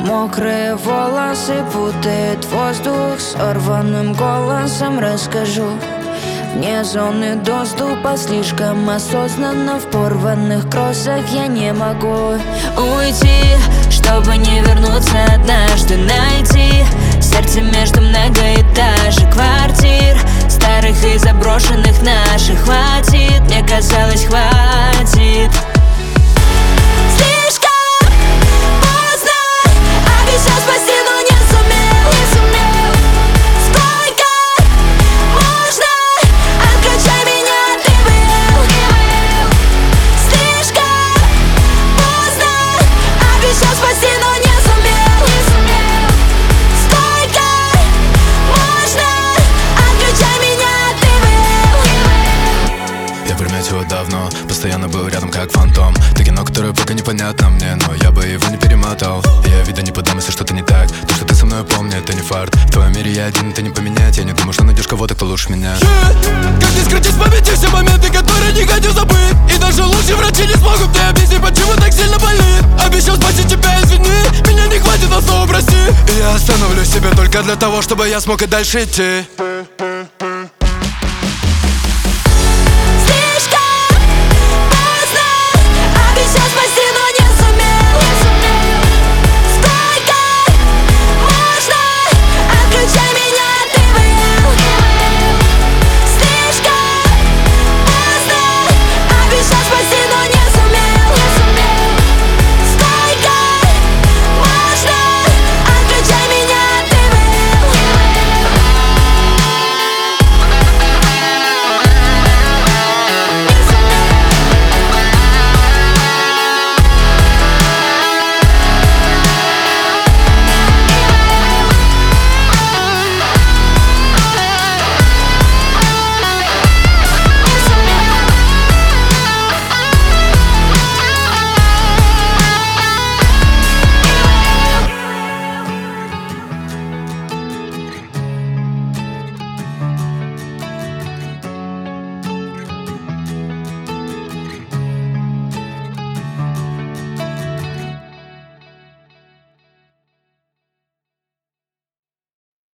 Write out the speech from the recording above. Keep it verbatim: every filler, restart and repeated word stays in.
Мокрые волосы путает воздух. Сорванным голосом расскажу. Вне зоны доступа, слишком осознанно. В порванных кроссах я не могу уйти, чтобы не вернуться однажды. Найти сердце между многоэтажек квартир, старых и заброшенных наших. Хватит, мне казалось, хватит. Слишком поздно, обещал спасти, но не сумел, не сумел. Сколько можно? Откачай меня, ты был, был. Слишком поздно, обещал спасти, но не сумел, не сумел. Сколько можно? Откачай меня, ты был. Я приметил давно, постоянно был рядом как фантом. Ты кино, которое пока непонятно мне, но я бы его не перемотал. И я вида не подам, если что-то не так. То, что ты со мной, помни, это не фарт. В твоем мире я один, это не поменять. Я не думаю, что найдешь кого-то, кто лучше меня. yeah. Как не скрыть из памяти все моменты, которые не хочу забыть. И даже лучшие врачи не смогут мне объяснить, почему так сильно болит. Обещал спасти тебя, извини, меня не хватит, но снова прости. И я остановлю себя только для того, чтобы я смог и дальше идти.